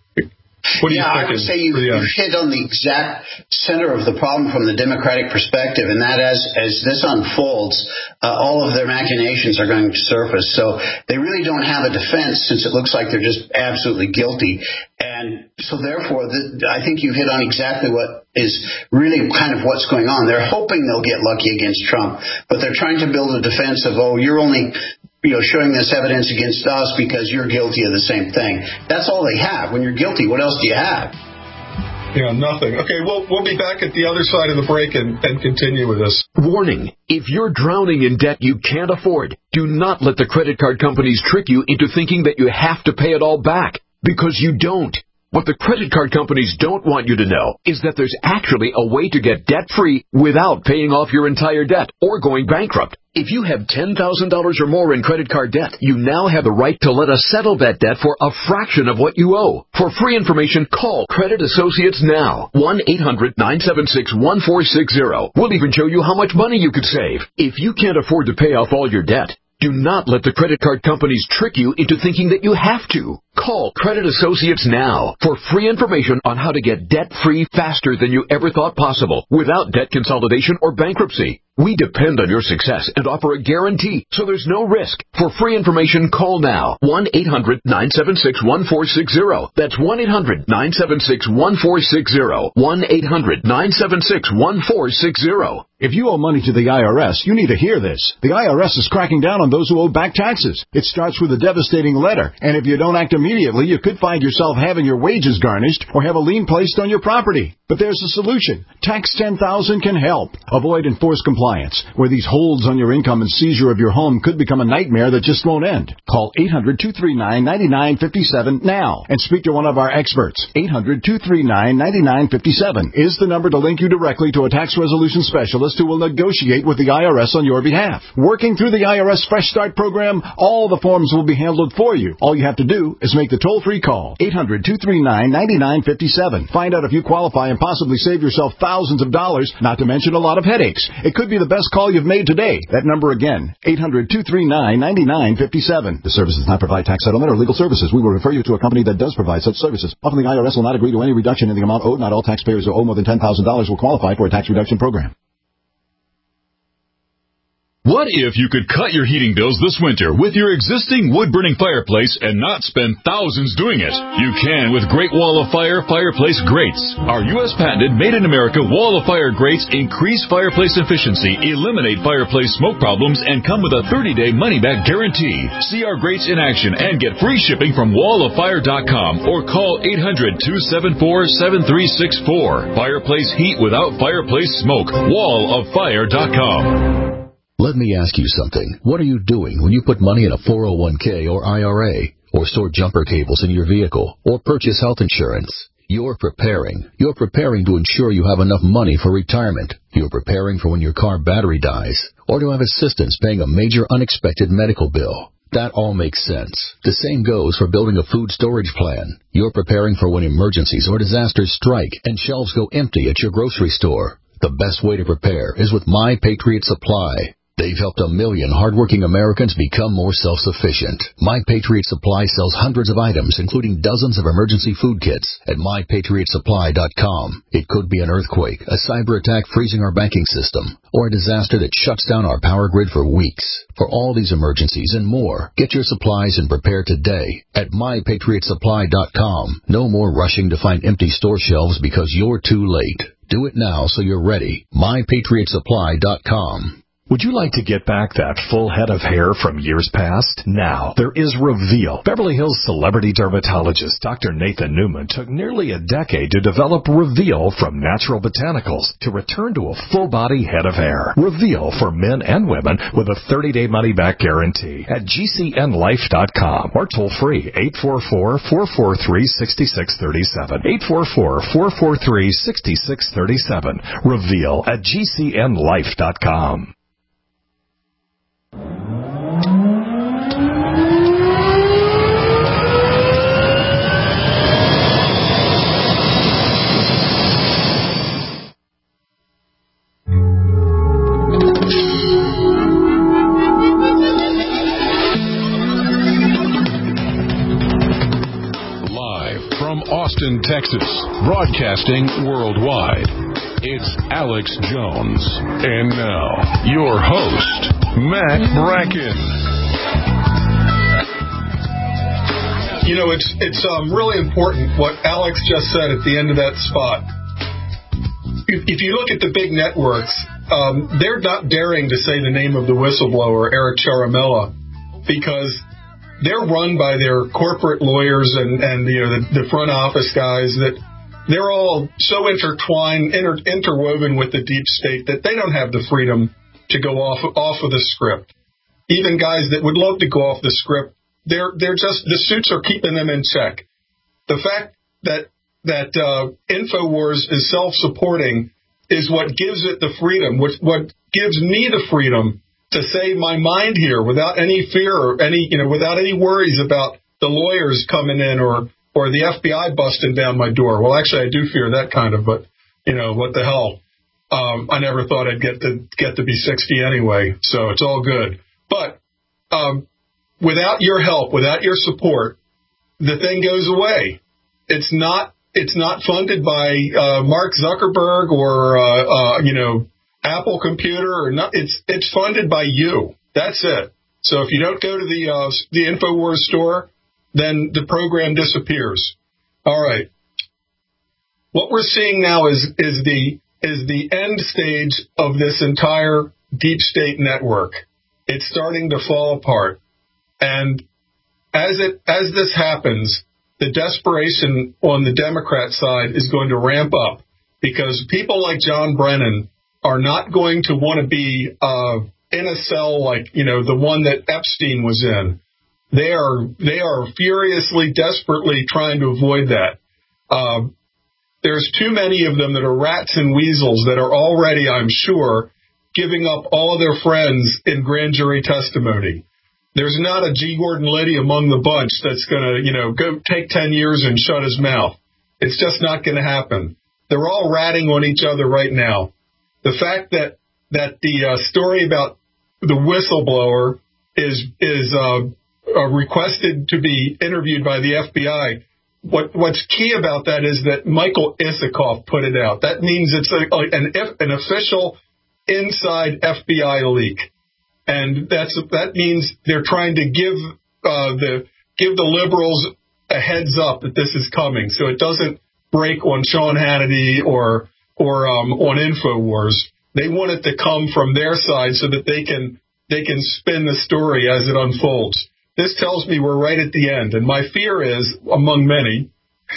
What do yeah, you I would say you, you hit on the exact center of the problem from the Democratic perspective, and that as as this unfolds, uh, all of their machinations are going to surface. So they really don't have a defense, since it looks like they're just absolutely guilty. And so therefore, the, I think you hit on exactly what is really kind of what's going on. They're hoping they'll get lucky against Trump, but they're trying to build a defense of, oh, you're only you know, showing this evidence against us because you're guilty of the same thing. That's all they have. When you're guilty, what else do you have? Yeah, nothing. Okay, we'll, we'll be back at the other side of the break and, and continue with this. Warning, if you're drowning in debt you can't afford, do not let the credit card companies trick you into thinking that you have to pay it all back, because you don't. What the credit card companies don't want you to know is that there's actually a way to get debt-free without paying off your entire debt or going bankrupt. If you have ten thousand dollars or more in credit card debt, you now have the right to let us settle that debt for a fraction of what you owe. For free information, call Credit Associates now. one eight hundred nine seven six one four six zero. We'll even show you how much money you could save. If you can't afford to pay off all your debt, do not let the credit card companies trick you into thinking that you have to. Call Credit Associates now for free information on how to get debt-free faster than you ever thought possible without debt consolidation or bankruptcy. We depend on your success and offer a guarantee, so there's no risk. For free information, call now. one eight hundred nine seven six one four six zero. That's one eight hundred nine seven six one four six zero. one eight hundred nine seven six one four six zero. If you owe money to the I R S, you need to hear this. The I R S is cracking down on those who owe back taxes. It starts with a devastating letter, and if you don't act immediately, you could find yourself having your wages garnished or have a lien placed on your property. But there's a solution. Tax ten thousand can help. Avoid enforced compliance, where these holds on your income and seizure of your home could become a nightmare that just won't end. Call eight hundred two three nine nine nine five seven now and speak to one of our experts. eight hundred two three nine nine nine five seven is the number to link you directly to a tax resolution specialist who will negotiate with the I R S on your behalf. Working through the I R S Fresh Start program, all the forms will be handled for you. All you have to do is make the toll-free call. eight hundred two three nine nine nine five seven. Find out if you qualify and possibly save yourself thousands of dollars, not to mention a lot of headaches. It could be the best call you've made today. That number again, eight hundred two three nine nine nine five seven. The service does not provide tax settlement or legal services. We will refer you to a company that does provide such services. Often the I R S will not agree to any reduction in the amount owed. Not all taxpayers who owe more than ten thousand dollars will qualify for a tax reduction program. What if you could cut your heating bills this winter with your existing wood-burning fireplace and not spend thousands doing it? You can with Great Wall of Fire fireplace grates. Our U S patented made-in-America Wall of Fire grates increase fireplace efficiency, eliminate fireplace smoke problems, and come with a thirty-day money-back guarantee. See our grates in action and get free shipping from wall of fire dot com or call eight hundred two seven four seven three six four. Fireplace heat without fireplace smoke. wall of fire dot com. Let me ask you something. What are you doing when you put money in a four oh one k or I R A, or store jumper cables in your vehicle, or purchase health insurance? You're preparing. You're preparing to ensure you have enough money for retirement. You're preparing for when your car battery dies, or to have assistance paying a major unexpected medical bill. That all makes sense. The same goes for building a food storage plan. You're preparing for when emergencies or disasters strike and shelves go empty at your grocery store. The best way to prepare is with My Patriot Supply. They've helped a million hardworking Americans become more self-sufficient. My Patriot Supply sells hundreds of items, including dozens of emergency food kits, at my patriot supply dot com. It could be an earthquake, a cyber attack freezing our banking system, or a disaster that shuts down our power grid for weeks. For all these emergencies and more, get your supplies and prepare today at my patriot supply dot com. No more rushing to find empty store shelves because you're too late. Do it now so you're ready. my patriot supply dot com. Would you like to get back that full head of hair from years past? Now, there is Reveal. Beverly Hills celebrity dermatologist Doctor Nathan Newman took nearly a decade to develop Reveal from natural botanicals to return to a full-body head of hair. Reveal for men and women with a thirty-day money-back guarantee at G C N life dot com or toll-free eight four four, four four three, six six three seven. eight four four, four four three, six six three seven. Reveal at G C N life dot com. Austin, Texas, broadcasting worldwide. It's Alex Jones. And now, your host, Matt Bracken. You know, it's it's um, really important what Alex just said at the end of that spot. If, if you look at the big networks, um, they're not daring to say the name of the whistleblower, Eric Ciaramella, because they're run by their corporate lawyers and, and you know, the, the front office guys that they're all so intertwined, inter, interwoven with the deep state that they don't have the freedom to go off off of the script. Even guys that would love to go off the script, they're they're just the suits are keeping them in check. The fact that that uh, InfoWars is self-supporting is what gives it the freedom, which what gives me the freedom to say my mind here without any fear or any, you know, without any worries about the lawyers coming in or, or the F B I busting down my door. Well, actually, I do fear that kind of, but, you know, what the hell? Um, I never thought I'd get to get to be sixty anyway, so it's all good. But um, without your help, without your support, the thing goes away. It's not, it's not funded by uh, Mark Zuckerberg or, uh, uh, you know, Apple computer or not. It's it's funded by you. That's it. So if you don't go to the uh, the InfoWars store, then the program disappears. All right. What we're seeing now is is the is the end stage of this entire deep state network. It's starting to fall apart, and as it as this happens, the desperation on the Democrat side is going to ramp up because people like John Brennan are not going to want to be uh, in a cell like, you know, the one that Epstein was in. They are they are furiously, desperately trying to avoid that. Uh, there's too many of them that are rats and weasels that are already, I'm sure, giving up all of their friends in grand jury testimony. There's not a G. Gordon Liddy among the bunch that's going to, you know, go take ten years and shut his mouth. It's just not going to happen. They're all ratting on each other right now. The fact that that the uh, story about the whistleblower is is uh, uh, requested to be interviewed by the F B I. What what's key about that is that Michael Isikoff put it out. That means it's a, like an an official inside F B I leak, and that's that means they're trying to give uh, the give the liberals a heads up that this is coming, so it doesn't break on Sean Hannity or or um, on InfoWars. They want it to come from their side so that they can they can spin the story as it unfolds. This tells me we're right at the end, and my fear is, among many,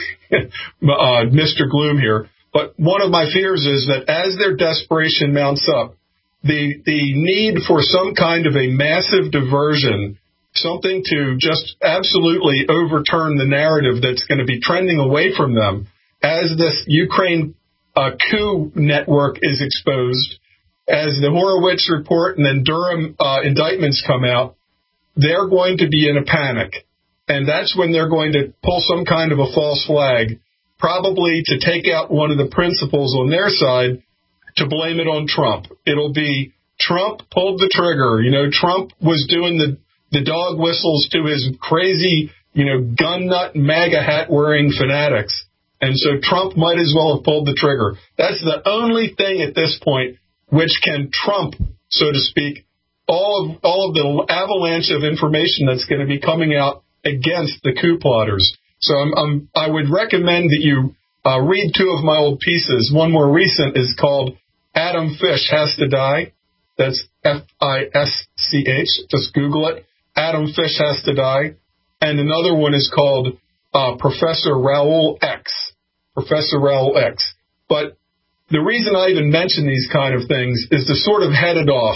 uh, Mister Gloom here, but one of my fears is that as their desperation mounts up, the the need for some kind of a massive diversion, something to just absolutely overturn the narrative that's going to be trending away from them, as this Ukraine uh, coup network is exposed, as the Horowitz report and then Durham uh, indictments come out, they're going to be in a panic. And that's when they're going to pull some kind of a false flag, probably to take out one of the principals on their side to blame it on Trump. It'll be Trump pulled the trigger. You know, Trump was doing the, the dog whistles to his crazy, you know, gun nut MAGA hat wearing fanatics. And so Trump might as well have pulled the trigger. That's the only thing at this point which can trump, so to speak, all of all of the avalanche of information that's going to be coming out against the coup plotters. So I'm, I'm, I would recommend that you uh, read two of my old pieces. One more recent is called Adam Fish Has to Die. That's F I S C H. Just Google it. Adam Fish Has to Die. And another one is called uh, Professor Raoul X. Professor Raoul X. But the reason I even mention these kind of things is to sort of head it off.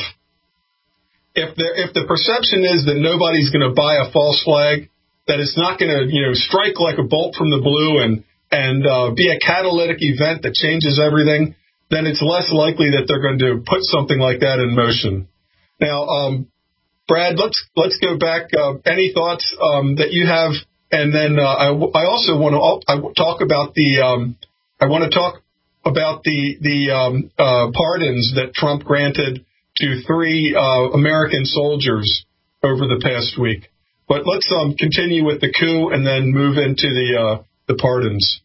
If the, if the perception is that nobody's going to buy a false flag, that it's not going to, you know, strike like a bolt from the blue and and uh, be a catalytic event that changes everything, then it's less likely that they're going to put something like that in motion. Now, um, Brad, let's let's go back. Uh, any thoughts um, that you have? And then uh, I, I also want to I talk about the um, I want to talk about the the um, uh, pardons that Trump granted to three uh, American soldiers over the past week. But let's um, continue with the coup and then move into the uh, the pardons.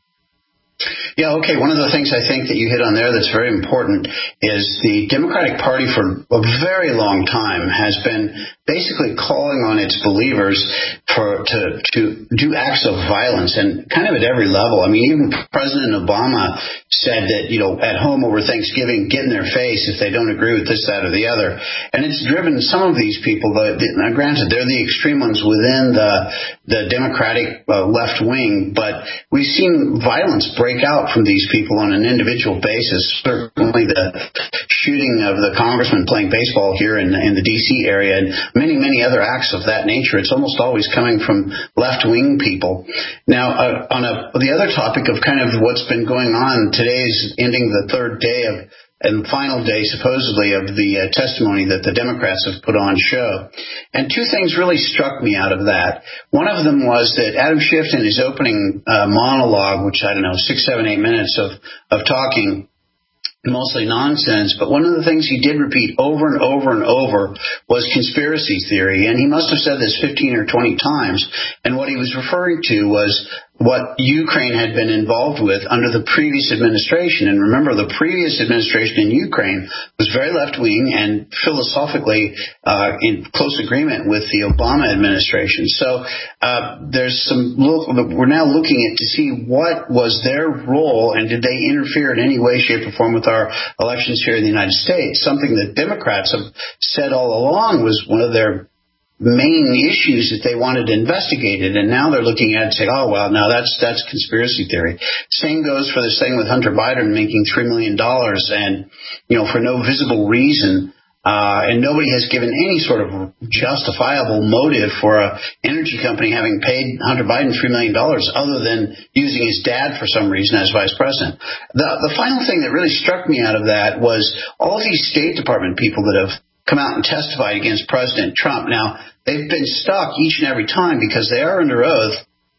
Yeah, okay. One of the things I think that you hit on there that's very important is the Democratic Party for a very long time has been basically calling on its believers for to to do acts of violence, and kind of at every level. I mean, even President Obama said that, you know, at home over Thanksgiving, get in their face if they don't agree with this, that, or the other. And it's driven some of these people, the, the, now granted, they're the extreme ones within the, the Democratic uh, left wing, but we've seen violence break out from these people on an individual basis. Certainly the shooting of the congressman playing baseball here in, in the D C area, and many, many other acts of that nature. It's almost always coming from left-wing people. Now, uh, on a, the other topic of kind of what's been going on, today's ending the third day of and final day, supposedly, of the uh, testimony that the Democrats have put on show. And two things really struck me out of that. One of them was that Adam Schiff, in his opening uh, monologue, which, I don't know, six, seven, eight minutes of, of talking, mostly nonsense, but one of the things he did repeat over and over and over was conspiracy theory, and he must have said this fifteen or twenty times, and what he was referring to was what Ukraine had been involved with under the previous administration. And remember, the previous administration in Ukraine was very left-wing and philosophically uh, in close agreement with the Obama administration. So uh, there's some look, we're now looking at to see what was their role and did they interfere in any way, shape, or form with our elections here in the United States. Something that Democrats have said all along was one of their main issues that they wanted investigated, and now they're looking at it and saying, oh, well, now that's that's conspiracy theory. Same goes for this thing with Hunter Biden making three million dollars and, you know, for no visible reason, uh, and nobody has given any sort of justifiable motive for an energy company having paid Hunter Biden three million dollars other than using his dad for some reason as vice president. The, the final thing that really struck me out of that was all of these State Department people that have come out and testified against President Trump. Now, they've been stuck each and every time because they are under oath.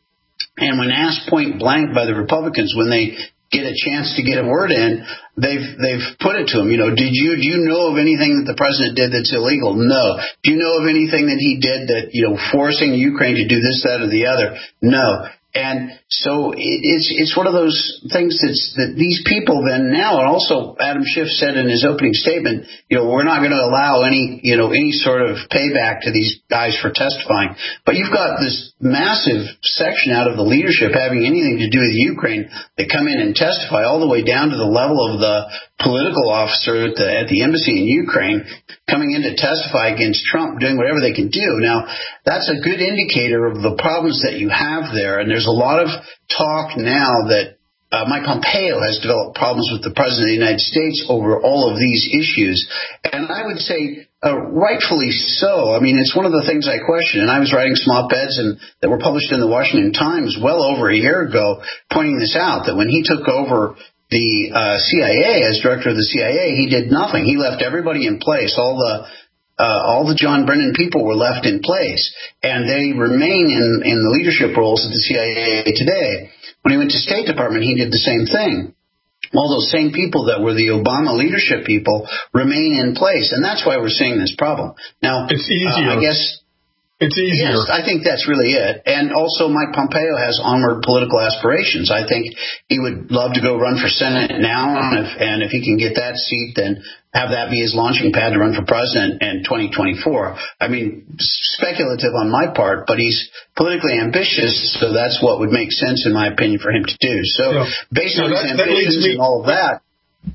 And when asked point blank by the Republicans, when they get a chance to get a word in, they've they've put it to them. You know, did you do you know of anything that the president did that's illegal? No. Do you know of anything that he did that, you know, forcing Ukraine to do this, that, or the other? No. And so it, it's it's one of those things that's, that these people then now, and also Adam Schiff said in his opening statement, you know, we're not going to allow any, you know, any sort of payback to these guys for testifying. But you've got this massive section out of the leadership having anything to do with Ukraine that come in and testify all the way down to the level of the political officer at the, at the embassy in Ukraine coming in to testify against Trump, doing whatever they can do. Now, that's a good indicator of the problems that you have there. And there's a lot of talk now that uh, Mike Pompeo has developed problems with the President of the United States over all of these issues. And I would say uh, rightfully so. I mean, it's one of the things I question. And I was writing some op-eds and, that were published in the Washington Times well over a year ago pointing this out, that when he took over the uh, C I A, as director of the C I A, he did nothing. He left everybody in place. All the uh, all the John Brennan people were left in place, and they remain in, in the leadership roles at the C I A today. When he went to State Department, he did the same thing. All those same people that were the Obama leadership people remain in place, and that's why we're seeing this problem. Now, it's easier. Uh, I guess. It's easier. Yes, I think that's really it. And also Mike Pompeo has onward political aspirations. I think he would love to go run for Senate now, and if, and if he can get that seat, then have that be his launching pad to run for president in twenty twenty-four. I mean, speculative on my part, but he's politically ambitious, so that's what would make sense, in my opinion, for him to do. So yeah. based so on that, his ambitions me- and all of that,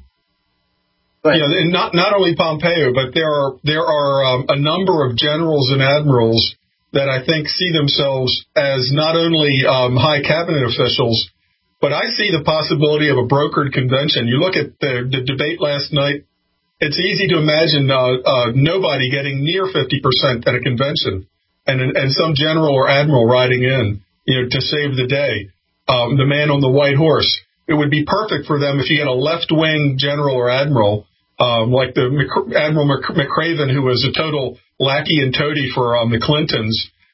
Yeah, and not not only Pompeo, but there are there are um, a number of generals and admirals that I think see themselves as not only um, high cabinet officials, but I see the possibility of a brokered convention. You look at the, the debate last night; it's easy to imagine uh, uh, nobody getting near fifty percent at a convention, and and some general or admiral riding in, you know, to save the day, um, the man on the white horse. It would be perfect for them if you get a left-wing general or admiral. Um, like the Admiral McRaven, who was a total lackey and toady for um, the Clintons.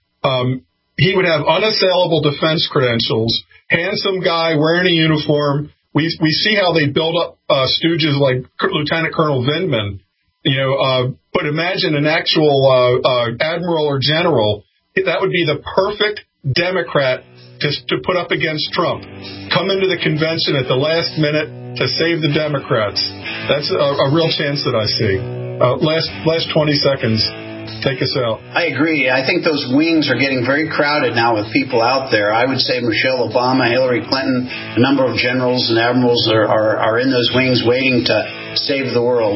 Um, he would have unassailable defense credentials, handsome guy wearing a uniform. We we see how they build up uh, stooges like Lieutenant Colonel Vindman. You know, uh, but imagine an actual uh, uh, admiral or general. That would be the perfect Democrat to, to put up against Trump. Come into the convention at the last minute to save the Democrats. That's a, a real chance that I see. Uh, last last twenty seconds, take us out. I agree. I think those wings are getting very crowded now with people out there. I would say Michelle Obama, Hillary Clinton, a number of generals and admirals are, are, are in those wings waiting to save the world.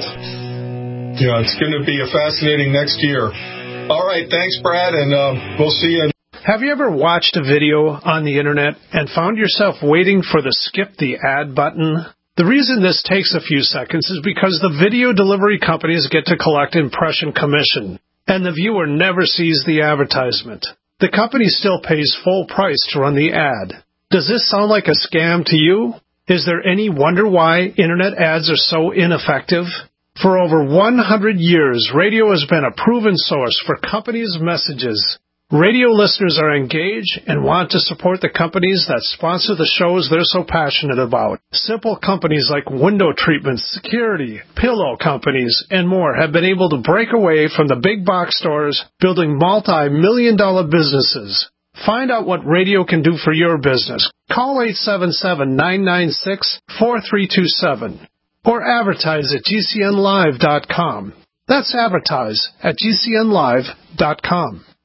Yeah, it's going to be a fascinating next year. All right, thanks, Brad, and uh, we'll see you. Have you ever watched a video on the internet and found yourself waiting for the skip the ad button? The reason this takes a few seconds is because the video delivery companies get to collect impression commission, and the viewer never sees the advertisement. The company still pays full price to run the ad. Does this sound like a scam to you? Is there any wonder why internet ads are so ineffective? For over one hundred years, radio has been a proven source for companies' messages. Radio listeners are engaged and want to support the companies that sponsor the shows they're so passionate about. Simple companies like window treatments, security, pillow companies, and more have been able to break away from the big box stores, building multi-million dollar businesses. Find out what radio can do for your business. Call eight seven seven, nine nine six, four three two seven or advertise at G C N live dot com. That's advertise at G C N live dot com.